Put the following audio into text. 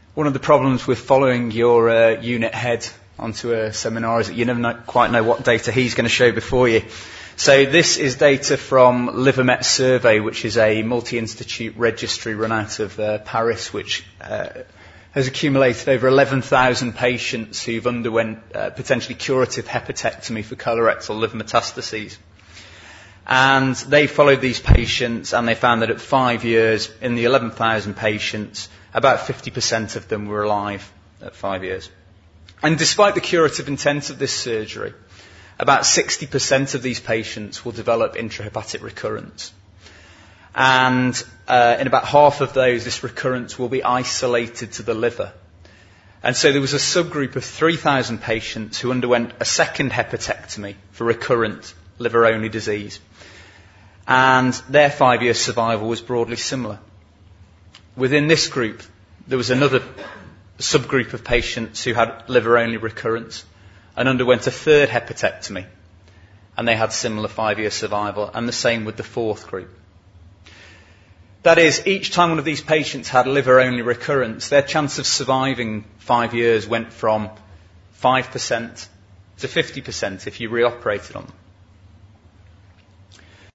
One of the problems with following your unit head onto a seminar is that you never quite know what data he's going to show before you. So this is data from LiverMet Survey, which is a multi-institute registry run out of Paris, which has accumulated over 11,000 patients who've underwent potentially curative hepatectomy for colorectal liver metastases. And they followed these patients, and they found that at 5 years, in the 11,000 patients, about 50% of them were alive at 5 years. And despite the curative intent of this surgery, about 60% of these patients will develop intrahepatic recurrence. And in about half of those, this recurrence will be isolated to the liver. And so there was a subgroup of 3,000 patients who underwent a second hepatectomy for recurrent liver-only disease. And their 5-year survival was broadly similar. Within this group, there was another subgroup of patients who had liver-only recurrence and underwent a third hepatectomy, and they had similar 5-year survival, and the same with the fourth group. That is, each time one of these patients had liver-only recurrence, their chance of surviving 5 years went from 5% to 50% if you reoperated on them.